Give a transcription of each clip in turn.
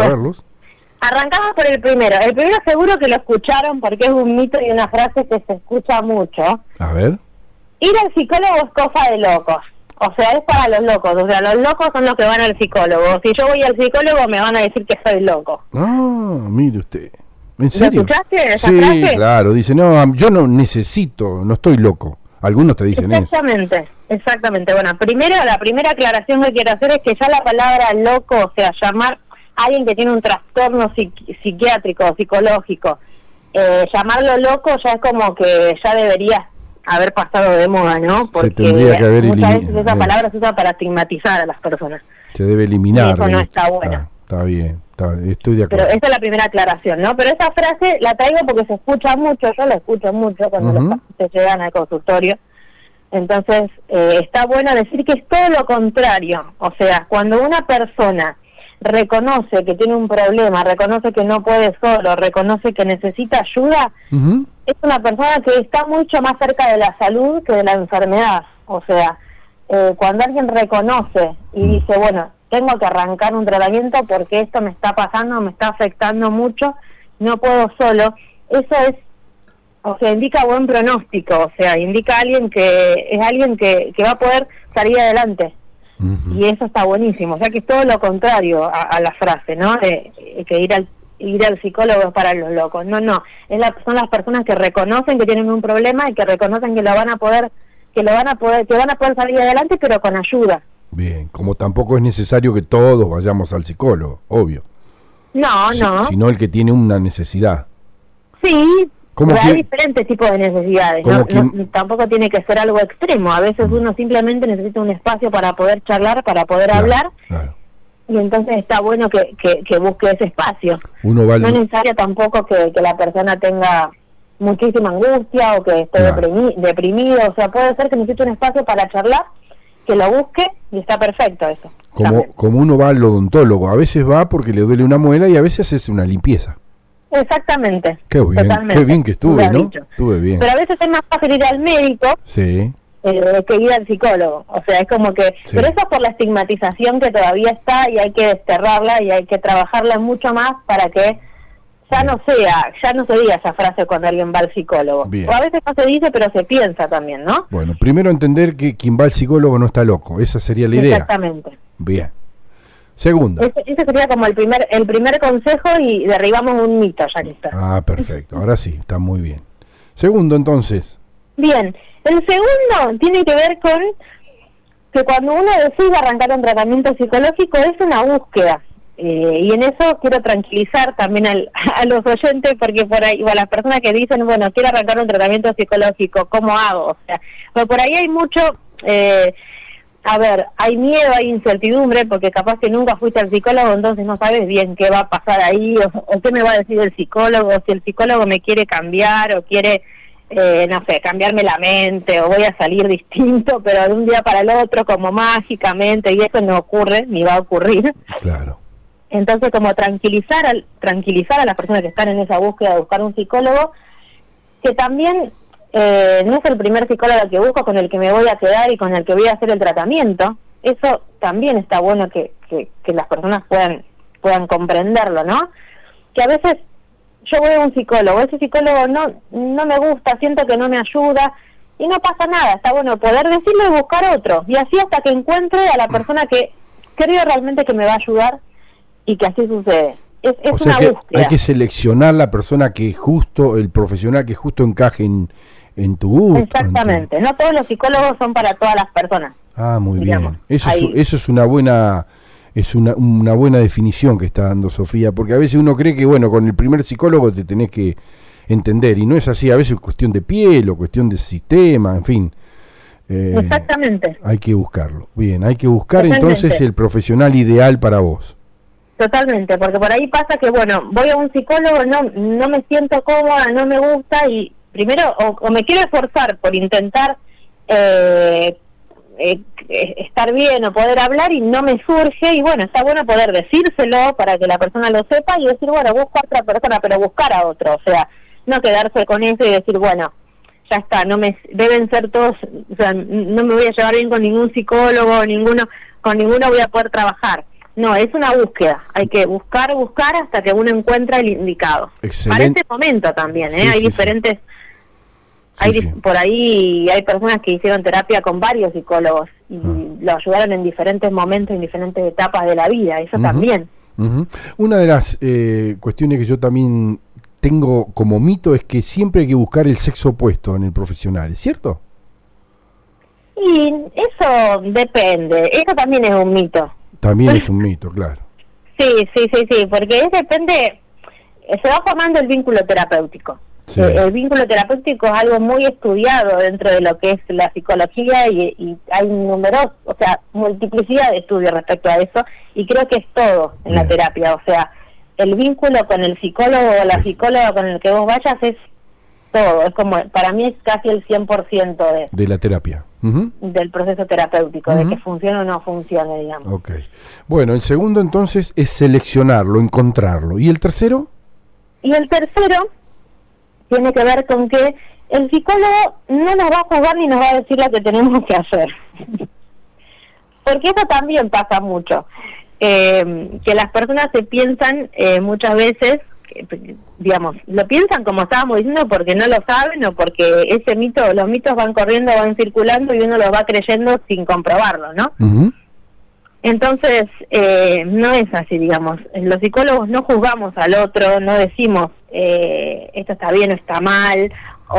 A ver, Luz. Arrancamos por el primero. El primero seguro que lo escucharon porque es un mito y una frase que se escucha mucho. A ver. Ir al psicólogo es cosa de locos. O sea, es para los locos. O sea, los locos son los que van al psicólogo. Si yo voy al psicólogo me van a decir que soy loco. Ah, mire usted. ¿En serio? ¿Lo escuchaste esa sí, frase? Claro. Dice, no, yo no necesito, no estoy loco. Algunos te dicen Exactamente. Bueno, primero, la primera aclaración que quiero hacer es que ya la palabra loco, o sea, llamar a alguien que tiene un trastorno psiquiátrico, psicológico, llamarlo loco ya es como que ya debería haber pasado de moda, ¿no? Porque se tendría que haber muchas veces esa palabra se usa para estigmatizar a las personas. Se debe eliminar. Y eso no está bueno. Está bien, estoy de acuerdo. Pero esa es la primera aclaración, ¿no? Pero esa frase la traigo porque se escucha mucho, yo la escucho mucho cuando los pacientes llegan al consultorio. Entonces, está bueno decir que es todo lo contrario. O sea, cuando una persona reconoce que tiene un problema, reconoce que no puede solo, reconoce que necesita ayuda, es una persona que está mucho más cerca de la salud que de la enfermedad. O sea, cuando alguien reconoce y dice, bueno, tengo que arrancar un tratamiento porque esto me está pasando, me está afectando mucho, no puedo solo, eso es, o sea, indica buen pronóstico, o sea, indica alguien que va a poder salir adelante. Y eso está buenísimo, o sea que es todo lo contrario a la frase, ¿no? Que ir al psicólogo es para los locos. No, son las personas que reconocen que tienen un problema y que reconocen que van a poder salir adelante, pero con ayuda. Bien, como tampoco es necesario que todos vayamos al psicólogo, obvio. No. Sino el que tiene una necesidad. Sí. Hay diferentes tipos de necesidades, ¿no? Tampoco tiene que ser algo extremo. A veces uno simplemente necesita un espacio para poder charlar, para poder hablar, y entonces está bueno que busque ese espacio. No es necesario tampoco que la persona tenga muchísima angustia o que esté deprimido. O sea, puede ser que necesite un espacio para charlar, que lo busque, y está perfecto eso. Como uno va al odontólogo, a veces va porque le duele una muela y a veces es una limpieza. Exactamente. Qué bien que estuve, ¿no? Estuve bien. Pero a veces es más fácil ir al médico que ir al psicólogo. O sea, es como que... Sí. Pero eso es por la estigmatización que todavía está y hay que desterrarla y hay que trabajarla mucho más para que ya no se diga esa frase cuando alguien va al psicólogo. Bien. O a veces no se dice, pero se piensa también, ¿no? Bueno, primero entender que quien va al psicólogo no está loco. Esa sería la idea. Exactamente. Bien. Segundo. Ese sería como el primer consejo y derribamos un mito, ya que está. Ah, perfecto. Ahora sí, está muy bien. Segundo, entonces. Bien. El segundo tiene que ver con que cuando uno decide arrancar un tratamiento psicológico es una búsqueda. Y en eso quiero tranquilizar también a los oyentes, porque por ahí, o a las personas que dicen, bueno, quiero arrancar un tratamiento psicológico, ¿cómo hago? O sea, pero por ahí hay mucho... hay miedo, hay incertidumbre, porque capaz que nunca fuiste al psicólogo, entonces no sabes bien qué va a pasar ahí, o qué me va a decir el psicólogo, o si el psicólogo me quiere cambiar, o quiere, cambiarme la mente, o voy a salir distinto, pero de un día para el otro, como mágicamente, y eso no ocurre, ni va a ocurrir. Claro. Entonces, como tranquilizar a las personas que están en esa búsqueda de buscar un psicólogo, que también... no es el primer psicólogo que busco, con el que me voy a quedar y con el que voy a hacer el tratamiento. Eso también está bueno que las personas puedan comprenderlo, ¿no? Que a veces yo voy a un psicólogo, ese psicólogo no me gusta, siento que no me ayuda, y no pasa nada. Está bueno poder decirlo y buscar otro, y así hasta que encuentre a la persona que creo realmente que me va a ayudar, y que así sucede. Es una búsqueda. Hay que seleccionar la persona el profesional que justo encaje en tu gusto. Exactamente, no todos los psicólogos son para todas las personas. Ah, muy bien. Eso es una buena definición que está dando Sofía, porque a veces uno cree que con el primer psicólogo te tenés que entender, y no es así. A veces es cuestión de piel o cuestión de sistema, en fin. Exactamente. Hay que buscarlo. Bien, hay que buscar entonces el profesional ideal para vos. Totalmente, porque por ahí pasa que, voy a un psicólogo, no me siento cómoda, no me gusta, y primero o me quiero esforzar por intentar estar bien o poder hablar y no me surge, y está bueno poder decírselo para que la persona lo sepa y decir, busco a otra persona, pero buscar a otro, o sea, no quedarse con eso y decir, ya está, deben ser todos, o sea, no me voy a llevar bien con ningún psicólogo, con ninguno voy a poder trabajar. No, es una búsqueda. Hay que buscar hasta que uno encuentra el indicado. Excelente. Para ese momento también, Sí, hay sí, diferentes... sí. Por ahí hay personas que hicieron terapia con varios psicólogos y lo ayudaron en diferentes momentos, en diferentes etapas de la vida, eso también. Una de las cuestiones que yo también tengo como mito es que siempre hay que buscar el sexo opuesto en el profesional, ¿es cierto? Y eso depende, eso también es un mito. También es un mito, claro. Sí, porque depende, se va formando el vínculo terapéutico. Sí. El vínculo terapéutico es algo muy estudiado dentro de lo que es la psicología y hay multiplicidad de estudios respecto a eso, y creo que es todo en la terapia, o sea, el vínculo con el psicólogo o la psicóloga con el que vos vayas es todo, es como, para mí es casi el 100% de la terapia. Del proceso terapéutico, de que funcione o no funcione, digamos. Ok. Bueno, el segundo entonces es seleccionarlo, encontrarlo. ¿Y el tercero? Y el tercero tiene que ver con que el psicólogo no nos va a juzgar ni nos va a decir lo que tenemos que hacer. Porque eso también pasa mucho. Que las personas se piensan muchas veces, digamos, lo piensan como estábamos diciendo porque no lo saben o porque ese mito, los mitos van corriendo, van circulando y uno los va creyendo sin comprobarlo, ¿no? Entonces, no es así, digamos. Los psicólogos no juzgamos al otro, no decimos esto está bien o está mal,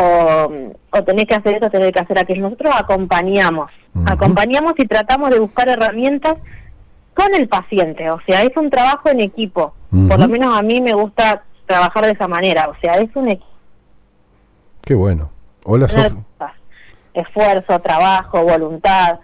o tenés que hacer esto, tenés que hacer aquello. Nosotros acompañamos y tratamos de buscar herramientas con el paciente, o sea, es un trabajo en equipo. Por lo menos a mí me gusta trabajar de esa manera, o sea, es un equipo. Qué bueno. Hola, Sofi. Esfuerzo, trabajo, voluntad.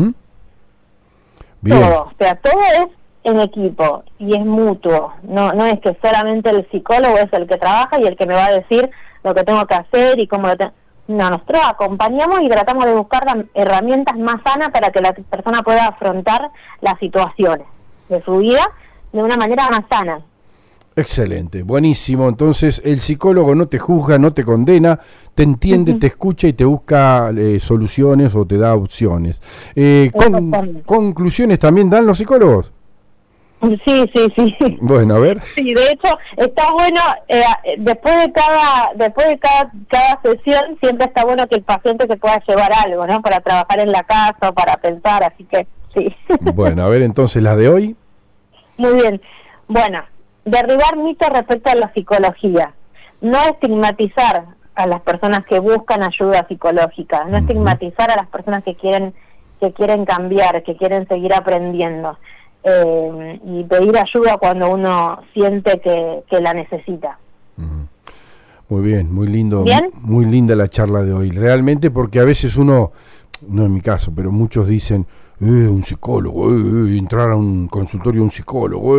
Bien. Todo, o sea, todo es en equipo y es mutuo, no es que solamente el psicólogo es el que trabaja y el que me va a decir lo que tengo que hacer y cómo no, nosotros acompañamos y tratamos de buscar herramientas más sanas para que la persona pueda afrontar las situaciones de su vida de una manera más sana. Excelente, buenísimo. Entonces el psicólogo no te juzga, no te condena, te entiende, te escucha y te busca soluciones o te da opciones. ¿Conclusiones también dan los psicólogos? Sí. Bueno, a ver. Sí, de hecho está bueno, después de cada sesión siempre está bueno que el paciente se pueda llevar algo, ¿no? Para trabajar en la casa o para pensar, así que sí. Bueno, a ver entonces las de hoy. Muy bien. Bueno, derribar mitos respecto a la psicología, no estigmatizar a las personas que buscan ayuda psicológica, no estigmatizar a las personas que quieren cambiar, que quieren seguir aprendiendo, y pedir ayuda cuando uno siente que la necesita. Muy bien, muy lindo. ¿Bien? Muy linda la charla de hoy, realmente, porque a veces uno, no en mi caso, pero muchos dicen, un psicólogo, entrar a un consultorio de un psicólogo,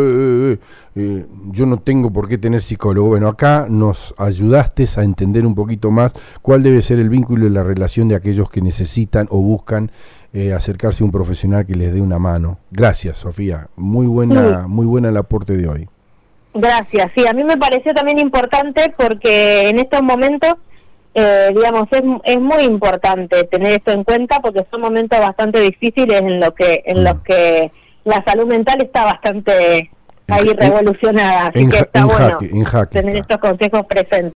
yo no tengo por qué tener psicólogo. Bueno, acá nos ayudaste a entender un poquito más cuál debe ser el vínculo y la relación de aquellos que necesitan o buscan acercarse a un profesional que les dé una mano. Gracias, Sofía, muy buena el aporte de hoy. Gracias, sí, a mí me pareció también importante porque en estos momentos digamos, es muy importante tener esto en cuenta porque son momentos bastante difíciles en los que la salud mental está bastante ahí revolucionada, así que está bueno en jaque tener estos consejos presentes.